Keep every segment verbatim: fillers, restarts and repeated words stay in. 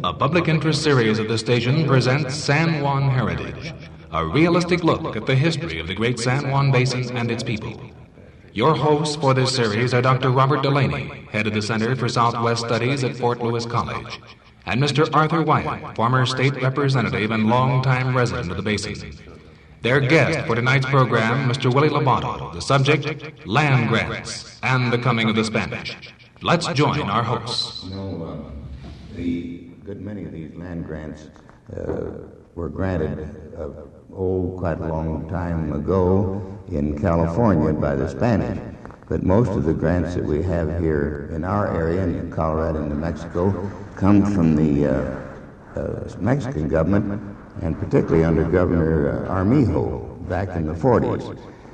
A public interest series of the station presents San Juan Heritage, a realistic look at the history of the great San Juan Basin and its people. Your hosts for this series are Doctor Robert Delaney, head of the Center for Southwest Studies at Fort Lewis College, and Mister Arthur Wyatt, former state representative and longtime resident of the basin. Their guest for tonight's program, Mister Willie Lobato, the subject, land grants and the coming of the Spanish. Let's join our hosts. You know, uh, the good many of these land grants uh, were granted uh, oh, quite a long time ago in California by the Spanish. But most of the grants that we have here in our area, in Colorado and New Mexico, come from the uh, uh, Mexican government, and particularly under Governor uh, Armijo back in the forties.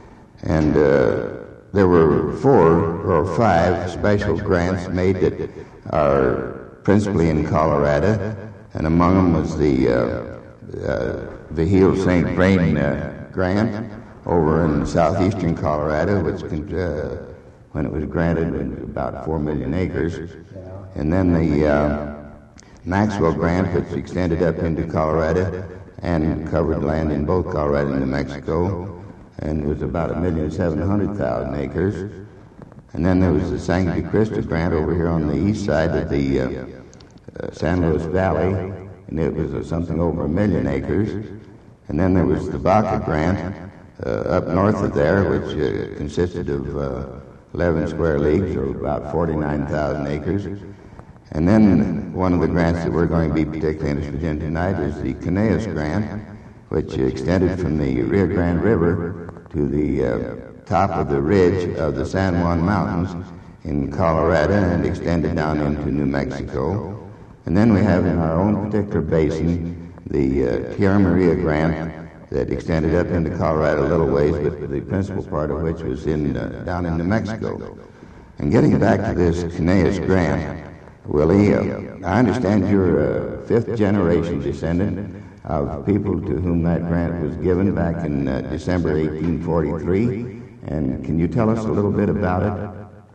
And uh, there were four or five special grants made that are principally in Colorado, and among them was the uh, uh, Vigil Saint Vrain uh, grant over in southeastern Colorado, which uh, when it was granted was about four million acres. And then the uh, Maxwell grant, which extended up into Colorado and covered land in both Colorado and New Mexico, and was about a million seven hundred thousand acres. And then there was the Sangre de Cristo grant over here on the east side of the uh, uh, San Luis Valley, and it was uh, something over a million acres. And then there was the Baca grant uh, up north of there, which uh, consisted of uh, eleven square leagues, or about forty-nine thousand acres. And then one of the grants that we're going to be particularly interested in tonight is the Conejos grant, which extended from the Rio Grande River to the uh, top of the ridge of the San Juan Mountains in Colorado and extended down into New Mexico. And then we have in our own particular basin the uh, Tierra Maria grant that extended up into Colorado a little ways, but the principal part of which was in uh, down in New Mexico. And getting back to this Conejos grant, Willie, uh, I understand you're a fifth-generation descendant of people to whom that grant was given back in uh, December eighteen forty-three. And can you tell us a little bit about it?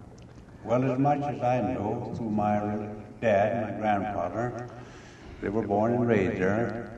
Well, as much as I know, through my dad and my grandfather, they were born and raised there,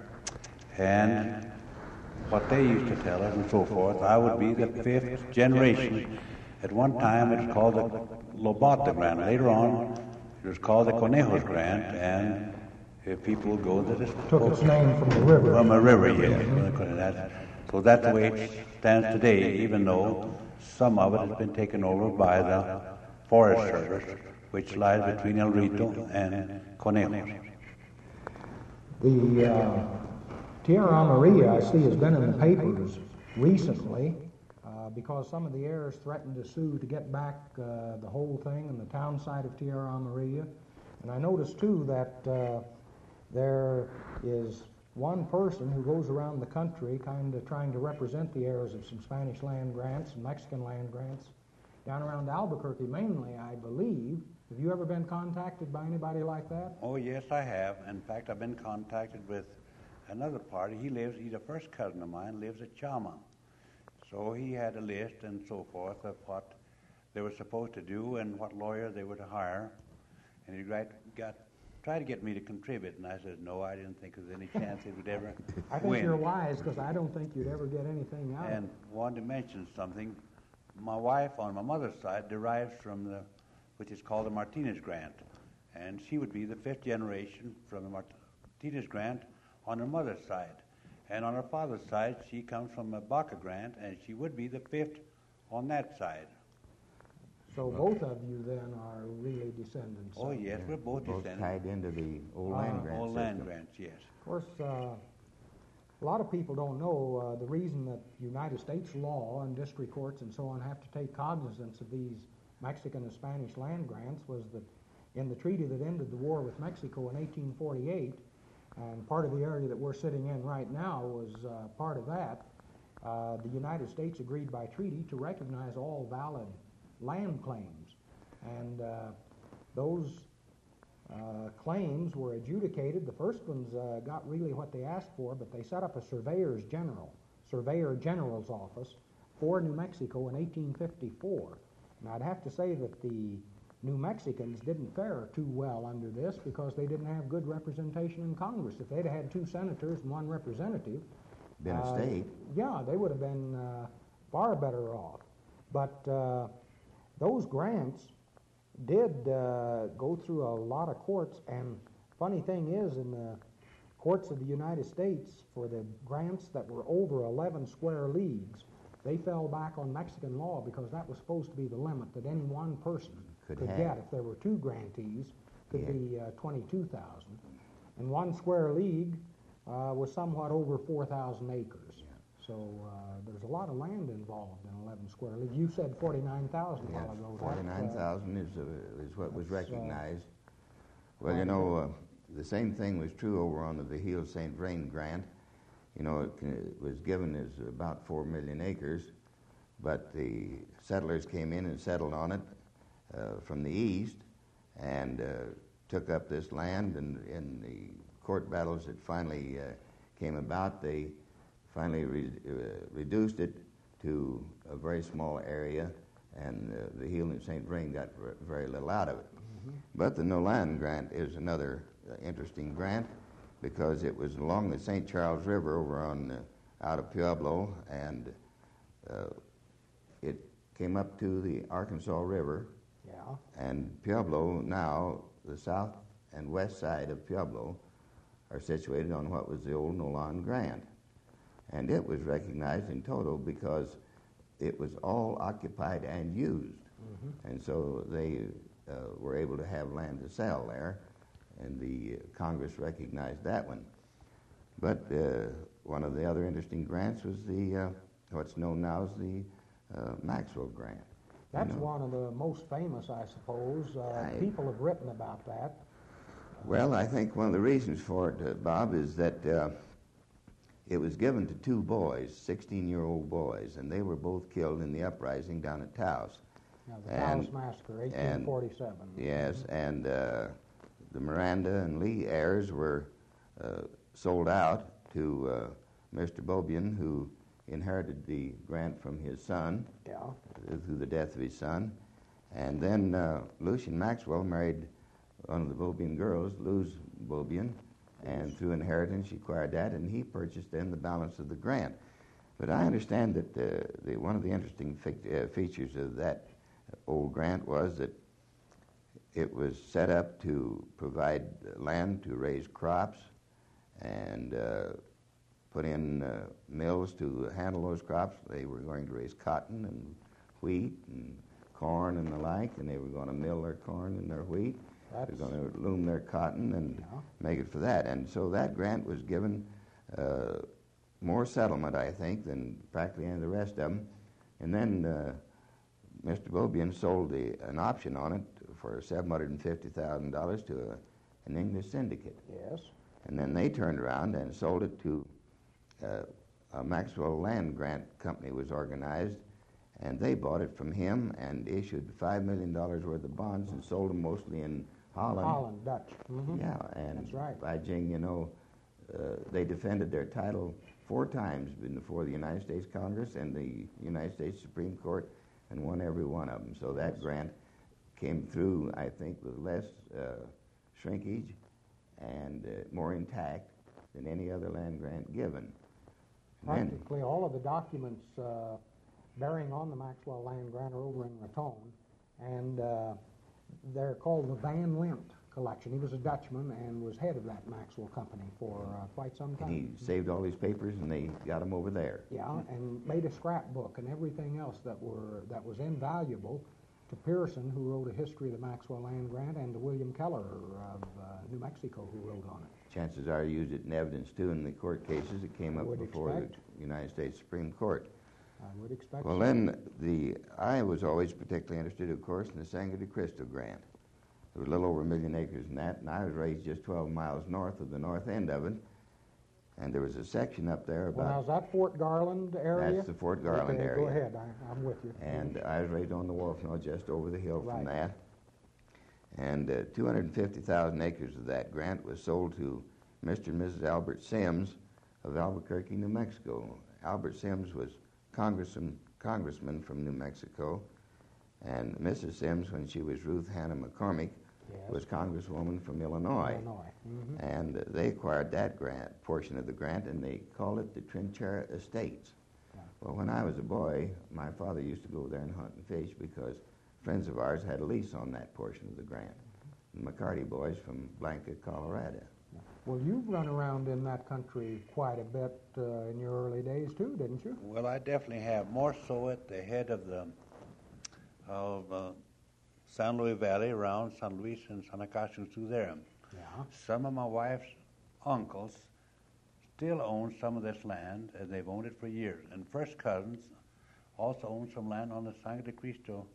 and what they used to tell us and so forth, I would be the fifth generation. At one time, it was called the Lobato grant. Later on, it was called the Conejos grant, and if people go that it took its name from the river. From a river, yes. So that's the way it stands today, even though some of it has been taken over by the Forest Service, which lies between El Rito and Conejos. The uh, Tierra Maria, I see, has been in the papers recently uh, because some of the heirs threatened to sue to get back uh, the whole thing and the town site of Tierra Maria. And I noticed, too, that uh, there is one person who goes around the country kind of trying to represent the heirs of some Spanish land grants and Mexican land grants down around Albuquerque mainly, I believe. Have you ever been contacted by anybody like that? Oh, yes, I have. In fact, I've been contacted with another party. He lives, he's a first cousin of mine, lives at Chama. So he had a list and so forth of what they were supposed to do and what lawyer they were to hire. And he got, got tried to get me to contribute, and I said, no, I didn't think there was any chance it would ever I think win. you're wise, because I don't think you'd ever get anything out And of it. wanted to mention something. My wife on my mother's side derives from the, which is called the Martinez grant, and she would be the fifth generation from the Martinez grant on her mother's side. And on her father's side, she comes from a Baca grant, and she would be the fifth on that side. So both of you then are really descendants. Oh, of- yes, we're both Both descendants. tied into the old Uh, land grant All land system. grants, yes. Of course, uh, a lot of people don't know uh, the reason that United States law and district courts and so on have to take cognizance of these Mexican and Spanish land grants was that in the treaty that ended the war with Mexico in eighteen forty-eight, and part of the area that we're sitting in right now was uh, part of that, uh, the United States agreed by treaty to recognize all valid land claims. And uh, those uh, claims were adjudicated. The first ones uh, got really what they asked for, but they set up a surveyor's general, surveyor general's office for New Mexico in eighteen fifty-four. And I'd have to say that the New Mexicans didn't fare too well under this because they didn't have good representation in Congress. If they'd had two senators and one representative, Been a uh, state. yeah, they would have been uh, far better off. But uh, those grants did uh, go through a lot of courts, and funny thing is, in the courts of the United States, for the grants that were over eleven square leagues, they fell back on Mexican law because that was supposed to be the limit that any one person Could could, have. get. If there were two grantees, could Yeah. be uh, twenty-two thousand. And one square league uh, was somewhat over four thousand acres. So uh, there's a lot of land involved in eleven square leagues. You said forty-nine thousand a while ago. That, uh, forty-nine thousand is, uh, is what was that's, uh, recognized. Well, you know, uh, the same thing was true over on the Vigil Saint Vrain grant. You know, it, can- it was given as about four million acres, but the settlers came in and settled on it uh, from the east and uh, took up this land, and in the court battles that finally uh, came about, they finally re- uh, reduced it to a very small area, and uh, the Heel and Saint Vrain got ver- very little out of it. Mm-hmm. But the No Land Grant is another uh, interesting grant because it was along the Saint Charles River over on uh, out of Pueblo, and uh, it came up to the Arkansas River, yeah. and Pueblo now, the south and west side of Pueblo, are situated on what was the old No Land Grant. And it was recognized in total because it was all occupied and used. Mm-hmm. And so they uh, were able to have land to sell there, and the uh, Congress recognized that one. But uh, one of the other interesting grants was the, uh, what's known now as the uh, Maxwell Grant. That's You know? one of the most famous, I suppose. Uh, I- people have written about that. Well, I think one of the reasons for it, uh, Bob, is that uh, it was given to two boys, sixteen-year-old boys, and they were both killed in the uprising down at Taos. Now, the And- Taos Massacre, eighteen forty-seven. Yes, and uh, the Miranda and Lee heirs were uh, sold out to uh, Mister Bobian, who inherited the grant from his son Yeah. uh, through the death of his son. And then uh, Lucian Maxwell married one of the Bobian girls, Luz Bobian, and through inheritance she acquired that, and he purchased then the balance of the grant. But I understand that uh, the, one of the interesting fe- uh, features of that old grant was that it was set up to provide land to raise crops and uh, put in uh, mills to handle those crops. They were going to raise cotton and wheat and corn and the like, and they were going to mill their corn and their wheat. That's- They're going to loom their cotton and Yeah. make it for that. And so that grant was given uh, more settlement, I think, than practically any of the rest of them. And then uh, Mister Bobian sold the, an option on it for seven hundred fifty thousand dollars to a, an English syndicate. Yes. And then they turned around and sold it to uh, a Maxwell Land Grant Company was organized, and they bought it from him and issued five million dollars worth of bonds and sold them mostly in Holland. Holland, Dutch. Mhm. Yeah, and That's right. by jing, you know, uh, they defended their title four times before the United States Congress and the United States Supreme Court and won every one of them. So that grant came through, I think, with less uh, shrinkage and uh, more intact than any other land grant given. And then- Practically all of the documents uh, bearing on the Maxwell Land Grant are over in Raton, and uh, they're called the Van Lint collection. He was a Dutchman and was head of that Maxwell company for uh, quite some time. and he saved all these papers, and they got them over there. Yeah, and made a scrapbook and everything else that were that was invaluable to Pearson, who wrote a history of the Maxwell Land Grant, and to William Keller of uh, New Mexico, who wrote on it. Chances are he used it in evidence, too, in the court cases that came I up would before expect. the United States Supreme Court. I would expect. Well, so. then, the I was always particularly interested, of course, in the Sangre de Cristo Grant. There was a little over a million acres in that, and I was raised just twelve miles north of the north end of it. And there was a section up there Well, now, is about, that Fort Garland area? That's the Fort Garland okay, area. Go ahead, I, I'm with you. and I was raised on the wharf mill just over the hill from Right. that. And uh, two hundred fifty thousand acres of that grant was sold to Mister and Missus Albert Sims of Albuquerque, New Mexico. Albert Sims was congressman, congressman from New Mexico, And Missus Sims, when she was Ruth Hannah McCormick, Yes. was Congresswoman from Illinois. Illinois. Mm-hmm. And uh, they acquired that grant, portion of the grant, and they called it the Trinchera Estates. Yeah. Well, when I was a boy, my father used to go there and hunt and fish because friends of ours had a lease on that portion of the grant. The McCarty boys from Blanca, Colorado. Well, you've run around in that country quite a bit uh, in your early days too, didn't you? Well, I definitely have, more so at the head of the of uh, San Luis Valley, around San Luis and San Acacio through there. Yeah. Some of my wife's uncles still own some of this land, and they've owned it for years. And first cousins also own some land on the San de Cristo,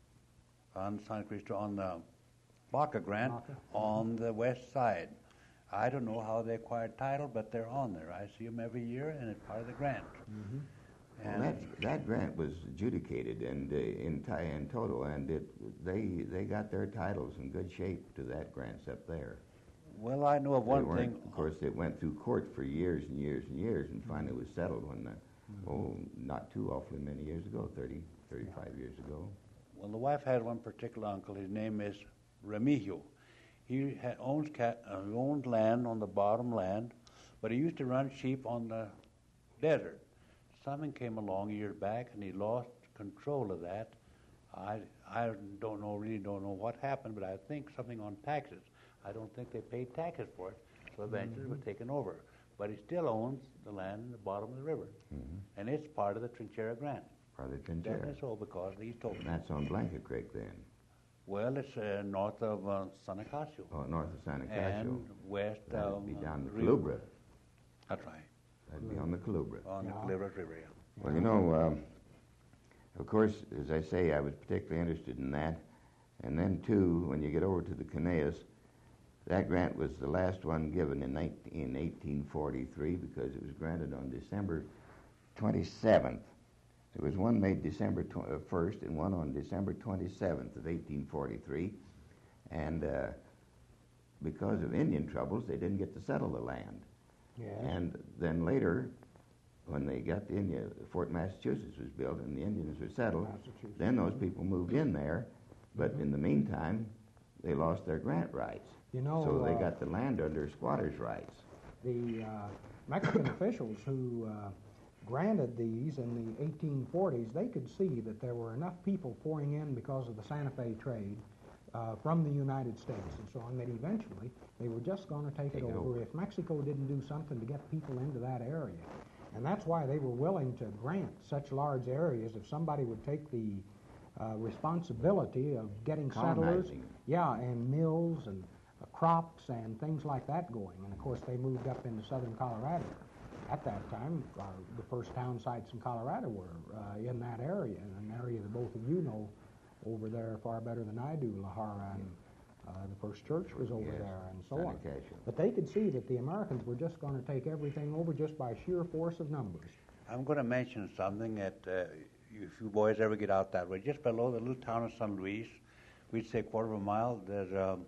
on San Cristo, on the Baca Grant, Baca. on the west side. I don't know how they acquired title, but they're on there. I see them every year, and it's part of the grant. Mm-hmm. Well, that, that grant was adjudicated and uh, in, ti- in total, and it, they they got their titles in good shape to that grants up there. Well, I know of They one weren't- thing. Of course, it went through court for years and years and years, and finally was settled when, the, oh, not too awfully many years ago, thirty, thirty-five years ago. Well, the wife had one particular uncle. His name is Remigio. He had, owns cat, uh, he owned land on the bottom land, but he used to run sheep on the desert. Something came along years back, and he lost control of that. I I don't know, really don't know what happened, but I think something on taxes. I don't think they paid taxes for it, so eventually Mm-hmm. it was taken over. But he still owns the land in the bottom of the river, Mm-hmm. and it's part of the Trinchera Grant. Part of the Definitely Trinchera. so, because he told And me. that's on Blanca Creek then, Well, it's uh, north of uh, San Acacio. oh, north of San Acacio. And west That'd of be uh, down the Rio. Calubra. That's right, That'd be on the Calubra. on Yeah. the Calibra River. Yeah. Well, you know, um, of course, as I say, I was particularly interested in that. And then, too, when you get over to the Caneas, that grant was the last one given in, nineteen, in eighteen forty-three because it was granted on December twenty-seventh. There was one made December first and one on December twenty-seventh of eighteen forty-three. And uh, because of Indian troubles, they didn't get to settle the land. Yes. And then later, when they got the India, Fort Massachusetts was built and the Indians were settled, Massachusetts. then those people moved in there, but in the meantime, they lost their grant rights. You know, so they uh, got the land under squatters' rights. The uh, Mexican officials who uh, granted these in the eighteen forties, they could see that there were enough people pouring in because of the Santa Fe trade uh, from the United States and so on that eventually they were just going to take, Take it it over over. if Mexico didn't do something to get people into that area. And that's why they were willing to grant such large areas if somebody would take the uh, responsibility of getting settlers. Colonizing. Yeah, and mills and uh, crops and things like that going. And of course, they moved up into southern Colorado. At that time, uh, the first town sites in Colorado were uh, in that area, an area that both of you know over there far better than I do, La Jara, and uh, the first church was over Yes, there, and so San on. Acacio. But they could see that the Americans were just going to take everything over just by sheer force of numbers. I'm going to mention something that uh, if you boys ever get out that way, just below the little town of San Luis, we'd say a quarter of a mile, there's a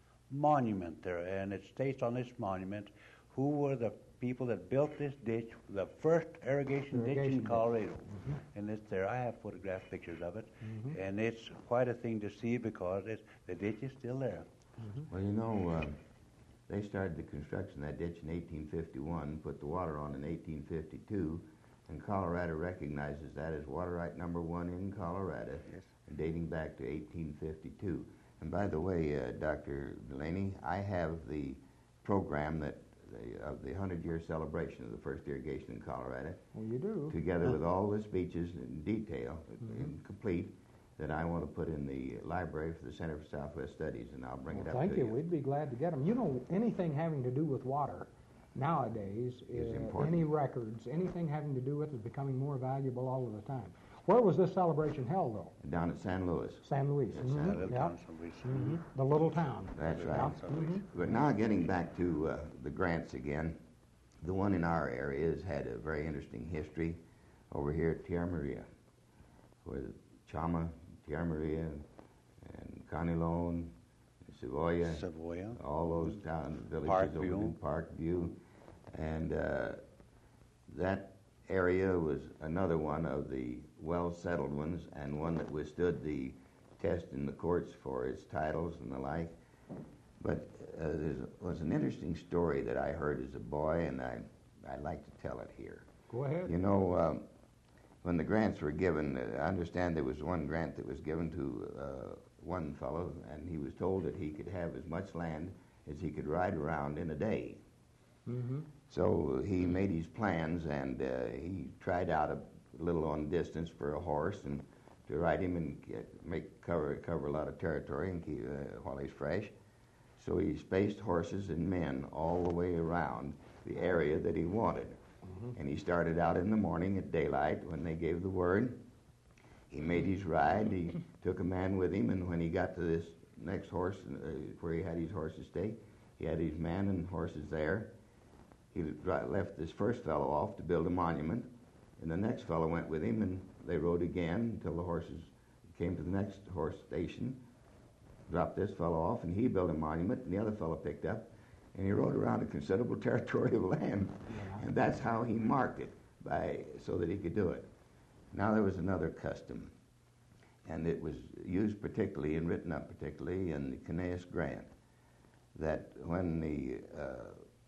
monument there, and it states on this monument who were the people that built this ditch, the first irrigation, ditch Irrigation in ditch. Colorado. Mm-hmm. And it's there. I have photographed pictures of it, Mhm. and it's quite a thing to see because it's, the ditch is still there. Well, you know, uh, they started the construction of that ditch in eighteen fifty-one, put the water on in eighteen fifty-two, and Colorado recognizes that as water right number one in Colorado, Yes. dating back to eighteen fifty-two. And by the way, uh, Doctor Delaney, I have the program that the, of the hundred-year celebration of the first irrigation in Colorado, Well, you do. together with all the speeches in detail, in complete, that I want to put in the library for the Center for Southwest Studies, and I'll bring Well, it up thank to you. you. We'd be glad to get them. You know, anything having to do with water nowadays, Is uh, important. any records, anything having to do with it is becoming more valuable all of the time. Where was this celebration held, though? Down at San Luis. San Luis. Yes, Mhm, That little yeah. town of San Luis. Mhm. The little town. That's Little right. town of San Luis. Mhm. But now getting back to uh, the grants again, the one in our area has had a very interesting history over here at Tierra Maria, with Chama, Tierra Maria, and Canilon, Savoya, Savoya. all those town villages Parkview. over in Parkview, and uh, that area was another one of the well-settled ones and one that withstood the test in the courts for his titles and the like. But uh, there was an interesting story that I heard as a boy, and I, I'd like to tell it here. Go ahead. You know, um, when the grants were given, uh, I understand there was one grant that was given to uh, one fellow, and he was told that he could have as much land as he could ride around in a day. Mm-hmm. So he made his plans, and uh, he tried out a little on distance for a horse and to ride him and get, make cover cover a lot of territory and keep uh, while he's fresh. So he spaced horses and men all the way around the area that he wanted. Mm-hmm. And he started out in the morning at daylight when they gave the word. He made his ride. He took a man with him, and when he got to this next horse uh, where he had his horses stake, he had his man and horses there. He left this first fellow off to build a monument, and the next fellow went with him, and they rode again until the horses came to the next horse station, dropped this fellow off, and he built a monument, and the other fellow picked up, and he rode around a considerable territory of land. Yeah. And that's how he marked it, by so that he could do it. Now there was another custom, and it was used particularly and written up particularly in the Canaeus Grant, that when the uh,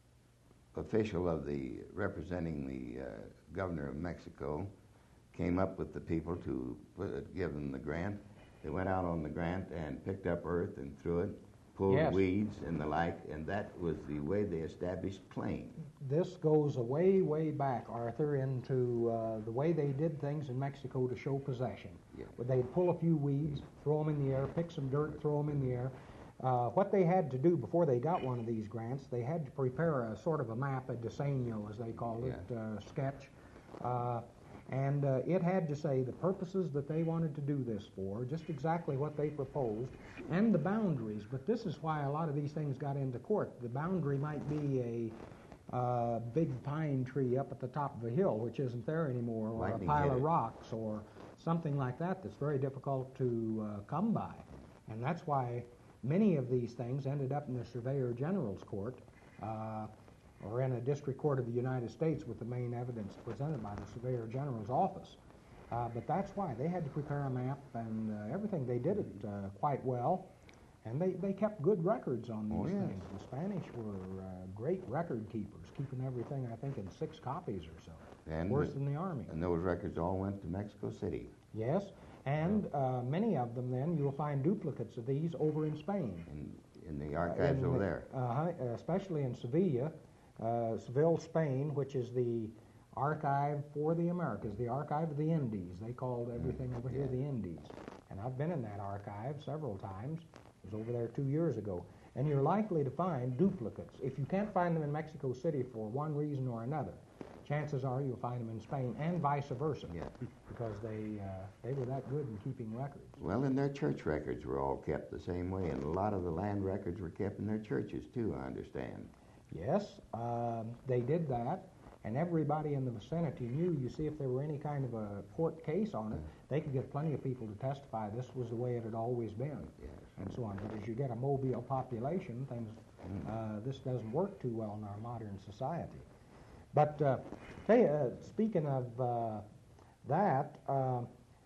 official of the representing the uh, governor of Mexico came up with the people to put, give them the grant, they went out on the grant and picked up earth and threw it, pulled yes. weeds and the like, and that was the way they established claim. This goes way, way back, Arthur, into uh, the way they did things in Mexico to show possession. Yeah. Where they'd pull a few weeds, throw them in the air, pick some dirt, throw them in the air. Uh, what they had to do before they got one of these grants, they had to prepare a sort of a map, a diseño, as they called it, yeah. uh, sketch. Uh, and uh, it had to say the purposes that they wanted to do this for, just exactly what they proposed, and the boundaries. But this is why a lot of these things got into court. The boundary might be a uh, big pine tree up at the top of a hill, which isn't there anymore, or Lightning a pile of it. rocks, or something like that that's very difficult to uh, come by. And that's why many of these things ended up in the Surveyor General's court, uh, or in a district court of the United States with the main evidence presented by the Surveyor General's office. Uh, but that's why they had to prepare a map and uh, everything. They did it uh, quite well, and they, they kept good records on these oh, yes. things. The Spanish were uh, great record keepers, keeping everything, I think, in six copies or so. And worse than the Army. And those records all went to Mexico City. Yes, and uh, many of them then, you'll find duplicates of these over in Spain. In, in the archives in over the, there. Uh, especially in Sevilla, uh, Seville, Spain, which is the archive for the Americas, the archive of the Indies. They called everything mm, over yeah. here the Indies. And I've been in that archive several times. I was over there two years ago. And you're likely to find duplicates. If you can't find them in Mexico City for one reason or another, chances are you'll find them in Spain, and vice versa, yeah. because they uh, they were that good in keeping records. Well, and their church records were all kept the same way, and a lot of the land records were kept in their churches, too, I understand. Yes, um, they did that, and everybody in the vicinity knew, you see, if there were any kind of a court case on it, they could get plenty of people to testify this was the way it had always been, yes. and so on. But as you get a mobile population, things uh, this doesn't work too well in our modern society. But uh, tell you, uh, speaking of uh, that, uh,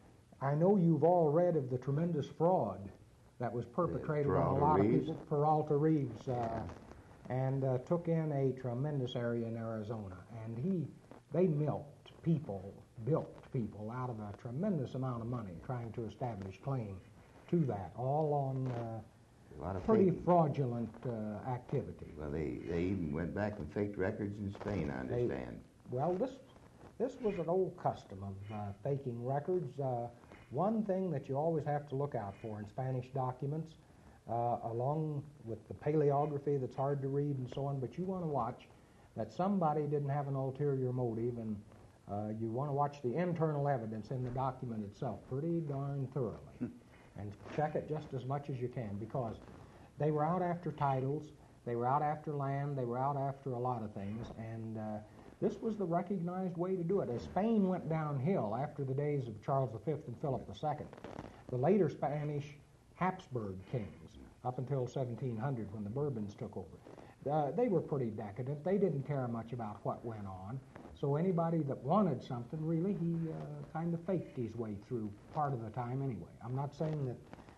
I know you've all read of the tremendous fraud that was perpetrated on a lot Reeves. of people. Peralta Reeves, uh, and uh, took in a tremendous area in Arizona, and he, they milked people, bilked people out of a tremendous amount of money trying to establish claim to that, all on uh, a lot of pretty faking. fraudulent uh, activity. Well, they, they even went back and faked records in Spain, I understand. They, well, this this was an old custom of uh, faking records. Uh, one thing that you always have to look out for in Spanish documents, uh, along with the paleography that's hard to read and so on, but you want to watch that somebody didn't have an ulterior motive, and uh, you want to watch the internal evidence in the document itself pretty darn thoroughly. And check it just as much as you can, because they were out after titles, they were out after land, they were out after a lot of things, and uh, this was the recognized way to do it. As Spain went downhill after the days of Charles the Fifth and Philip the Second, the later Spanish Habsburg kings, up until seventeen hundred when the Bourbons took over, uh, they were pretty decadent. They didn't care much about what went on. So anybody that wanted something, really, he uh, kind of faked his way through part of the time anyway. I'm not saying that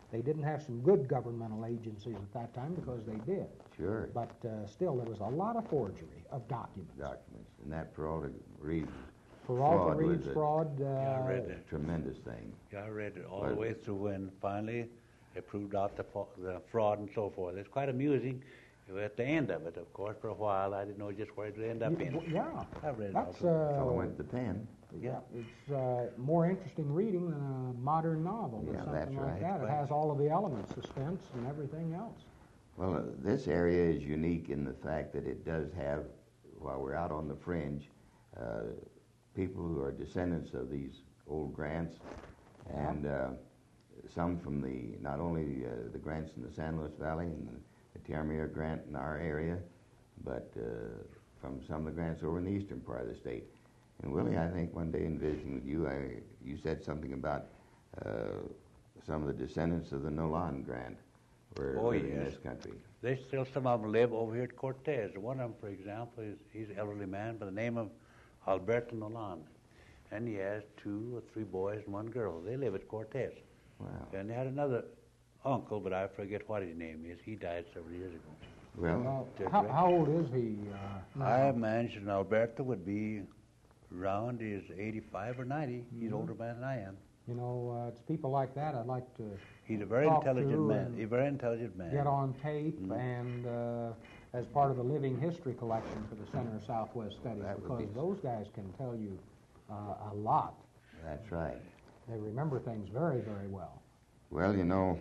They didn't have some good governmental agencies at that time because they did. Sure. But uh, still, there was a lot of forgery of documents. Documents. And that Peralta Reed's Peralta fraud Reed's was a fraud. Uh, Yeah, I read it. tremendous thing. Yeah, I read it all Well- the way through, and finally they proved out the, fa- the fraud and so forth. It's quite amusing. At the end of it, of course, for a while, I didn't know just where it would end up y- in. w- yeah. I read it That's also. So uh, went the pen. yeah. It's uh, more interesting reading than a modern novel or Yeah, something that's like right. that. It Right. has all of the elements, suspense and everything else. Well, uh, this area is unique in the fact that it does have, while we're out on the fringe, uh, people who are descendants of these old Grants, and uh, some from the, not only uh, the Grants in the San Luis Valley and the Tierra Grant in our area, but uh, from some of the Grants over in the eastern part of the state. And Willie, I think one day in visiting with you, I, you said something about uh, some of the descendants of the Nolan Grant were Oh, living in yes. this country. There's still some of them live over here at Cortez. One of them, for example, is he's an elderly man by the name of Alberto Nolan. And he has two or three boys and one girl. They live at Cortez. Wow. And they had another uncle, but I forget what his name is. He died several years ago. Well, Uh, how, how old is he? Uh, I now? managed Alberto would be around his eighty-five or ninety. He's Mhm. older man than I am. You know, uh, it's people like that I'd like to He's a very Talk intelligent to man. and He's a very intelligent man. get on tape Mhm. and uh, as part of the living history collection for the Center of Southwest Studies, That would because be- those guys can tell you uh, a lot. that's right. They remember things very, very well. Well, you know,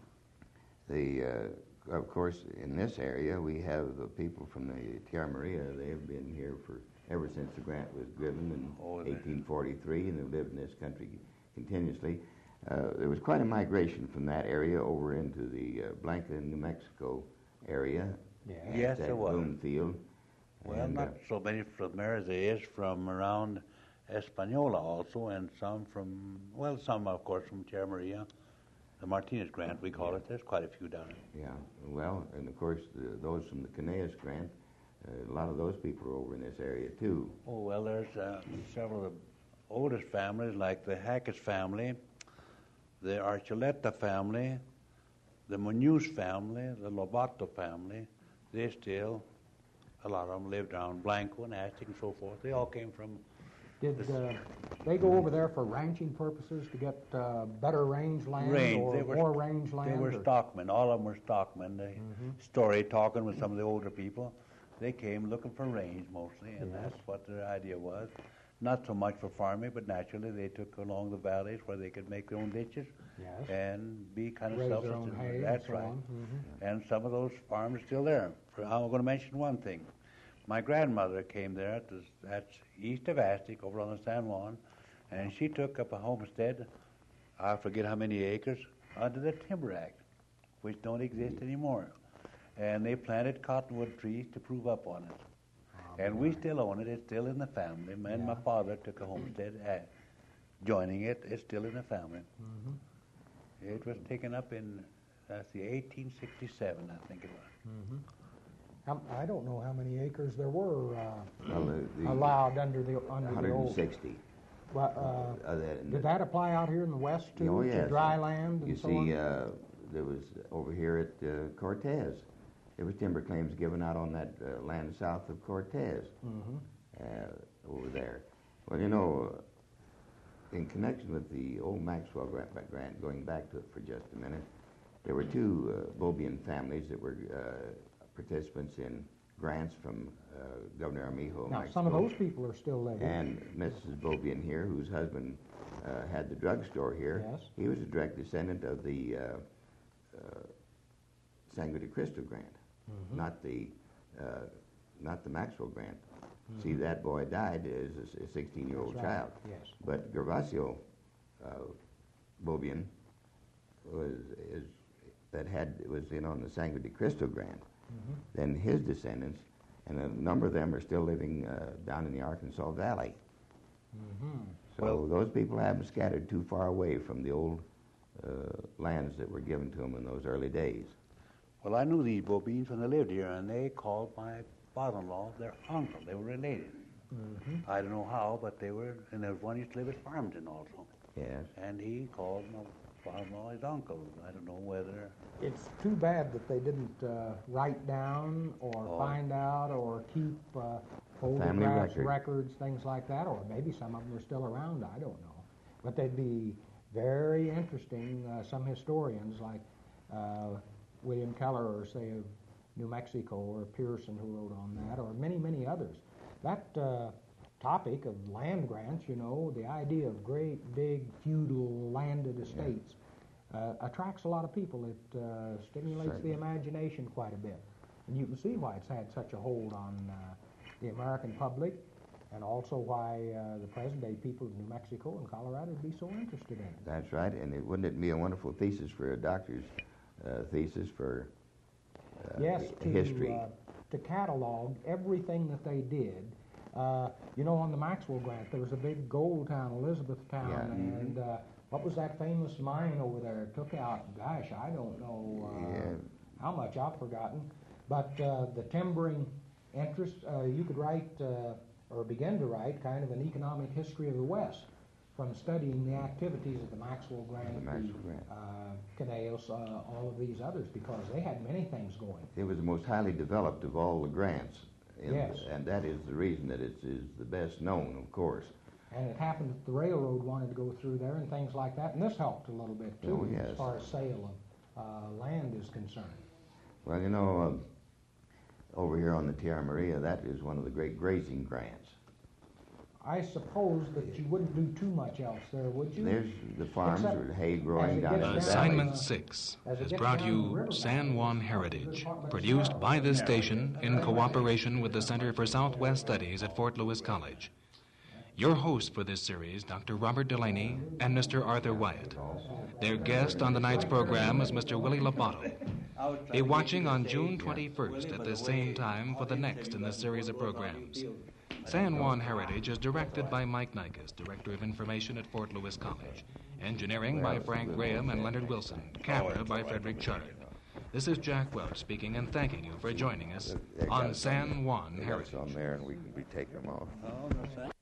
the uh, of course in this area we have the people from the Tierra Maria. They've been here for ever since the grant was given in Oh, they- eighteen forty-three, and they've lived in this country continuously. Uh, there was quite a migration from that area over into the uh, Blanca, New Mexico area. Yeah. Yes, at there was. Bloomfield. Well, And, not uh, so many from there as there is from around Espanola also, and some from, well, some, of course, from Tierra Maria. The Martinez Grant, we call it. There's quite a few down there. yeah, well, and of course the, those from the Caneas Grant, uh, a lot of those people are over in this area too. Oh, well, there's uh, several of the oldest families, like the Hackett family, the Archuleta family, the Munoz family, the Lobato family. They still, a lot of them lived around Blanco and Aztec and so forth. They all came from, Did uh, they go over there for ranching purposes to get uh, better range land Range. or They were- more range land? they were or- stockmen. All of them were stockmen. The story, talking with some of the older people, they came looking for range mostly, and Yes. that's what their idea was. Not so much for farming, but naturally they took along the valleys where they could make their own ditches Yes. and be kind of Raise their own self-sufficient. hay and That's so right. on. Mhm. And some of those farms are still there. For, I'm going to mention one thing. My grandmother came there at the, that's east of Aztec, over on the San Juan, and she took up a homestead, I forget how many acres, under the Timber Act, which don't exist anymore. And they planted cottonwood trees to prove up on it. And we still own it. It's still in the family. And my Yeah. father took a homestead, uh, joining it. It's still in the family. Mhm. It was taken up in, that's the eighteen sixty-seven, I think it was. Mhm. How- I don't know how many acres there were uh, Well, the, the allowed under the under the old. one hundred sixty. Well, uh, Uh, that- did that apply out here in the west too, Oh, to yes. dry land and You so see, on? uh, there was over here at uh, Cortez. There was timber claims given out on that uh, land south of Cortez Mhm. uh, over there. Well, you know, uh, in connection with the old Maxwell grant, grant, going back to it for just a minute, there were two uh, Bobian families that were uh, participants in grants from uh, Governor Armijo. Now, Mexico. some of those people are still living. And Missus Bobian here, whose husband uh, had the drugstore here, Yes. he was a direct descendant of the uh, uh, Sangre de Cristo grant, Mhm. not the uh, not the Maxwell grant. See, that boy died as a sixteen-year-old That's right. child. Yes. But Gervasio uh, Bobian was is that had was in on the Sangre de Cristo grant. Mhm. Then his descendants, and a number of them are still living uh, down in the Arkansas Valley. Mhm. So Well- those people haven't scattered too far away from the old uh, lands that were given to them in those early days. Well, I knew these Bobines when they lived here, and they called my father-in-law their uncle. They were related. Mhm. I don't know how, but they were, and there was one used to live at Farmington also. Yes. And he called my one of his uncles. I don't know whether... It's too bad that they didn't uh, write down or Oh. find out or keep uh, Family photographs, record. records, things like that, or maybe some of them are still around, I don't know. But they'd be very interesting. Uh, some historians like uh, William Keller, or say of New Mexico, or Pearson, who wrote on that, or many, many others. That uh, topic of land grants, you know, the idea of great, big, feudal landed estates, uh, attracts a lot of people. It uh, stimulates Certainly. the imagination quite a bit. And you can see why it's had such a hold on uh, the American public, and also why uh, the present-day people of New Mexico and Colorado would be so interested in it. That's right, and it, wouldn't it be a wonderful thesis for a doctor's uh, thesis for uh, Yes, hi- to, history? uh, to catalog everything that they did. Uh, you know, on the Maxwell Grant, there was a big gold town, Elizabethtown, Yeah. and uh, what was that famous mine over there? It took out, gosh, I don't know uh, Yeah. how much, I've forgotten. But uh, the timbering interest, uh, you could write, uh, or begin to write, kind of an economic history of the West from studying the activities of the Maxwell Grant, The Maxwell Grant. uh, Canales, uh, all of these others, because they had many things going. It was the most highly developed of all the grants. And, Yes. and that is the reason that it is the best known, of course. And it happened that the railroad wanted to go through there and things like that, and this helped a little bit too, Oh, yes. as far as sale of uh, land is concerned. Well, you know, um, over here on the Tierra Maria, that is one of the great grazing grants. I suppose that you wouldn't do too much else there, would you? There's the farms Except with hay as growing it down in gets the down- valley. Assignment six As it has gets brought down the you river San valley, Juan it's Heritage, good, but produced it's by this narrow. station in cooperation with the Center for Southwest Studies at Fort Lewis College. Your host for this series, Doctor Robert Delaney and Mister Arthur Wyatt. Their guest on tonight's program is Mister Willie Lobato. Be watching on June twenty-first at the same time for the next in this series of programs. San Juan Heritage is directed by Mike Nikas, Director of Information at Fort Lewis College. Engineering by Frank Graham and Leonard Wilson. Camera by Frederick Chard. This is Jack Welch speaking and thanking you for joining us They got on some- San Juan they got Heritage. some there, and we can be taking them off. Oh, no,